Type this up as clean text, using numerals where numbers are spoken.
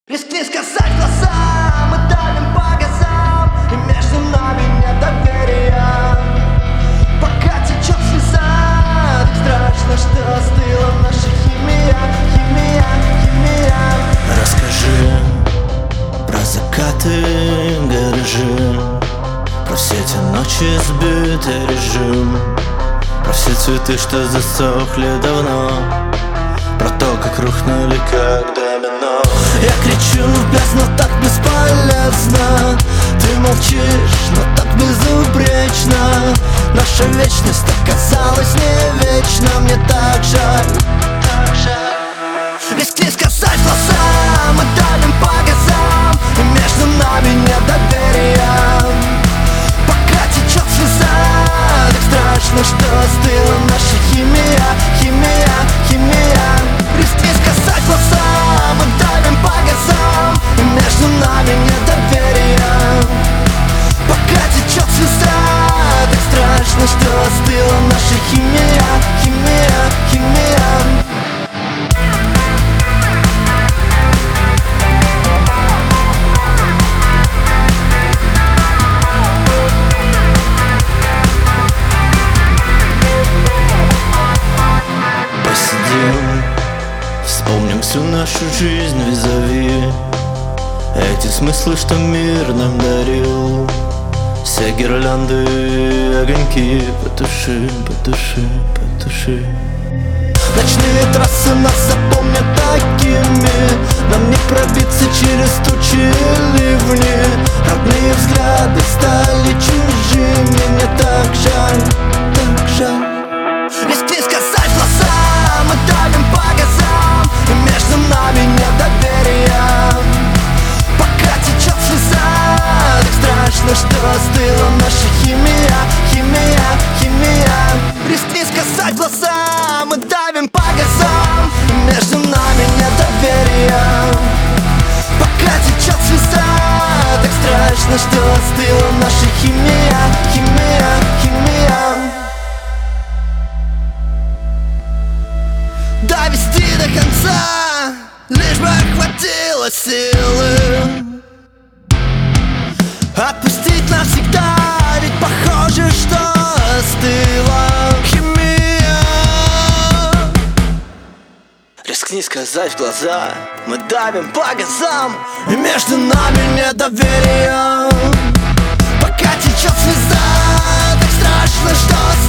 Рискни сказать в глаза, мы давим по газам, и между нами нет доверия. Пока течет слеза, так страшно, что остыла наша химия, химия, химия. Расскажи про закаты, гаражи, про все эти ночи сбитый режим, про все цветы, что засохли давно, про то, как рухнули, как домино. Я кричу в бездну, так бесполезно. Ты молчишь, но так безупречно. Наша вечность оказалась не вечна. Мне так жаль, так жаль. Рискни сказать в глаза, мы давим по газам, и между нами нет доверия. Пока течет слеза, так страшно, что остыла наша химия, химия, химия. Рискни сказать в глаза, мы давим по газам, и между нами нет доверия. Пока течет слеза, так страшно, что остыла наша химия, химия, химия. Вспомним всю нашу жизнь визави, эти смыслы, что мир нам дарил. Все гирлянды, огоньки, потуши, потуши, потуши. Ночные трассы нас запомнят такими, нам не пробиться через тучи и ливни. Родные взгляды стали чужими, мне так жаль, так жаль. Рискни сказать в глаза, мы давим по газам, и между нами нет доверия. Пока течет слеза, так страшно, что остыла наша химия, химия, химия. Рискни сказать в глаза, мы давим по газам, и между нами нет доверия. Пока течет слеза, так страшно, что остыла наша химия, химия, химия. Довести до конца, лишь бы хватило силы. Отпустить навсегда, ведь похоже, что остыла химия. Рискни сказать в глаза, мы давим по газам, и между нами нет доверия. Пока течет слеза, так страшно, что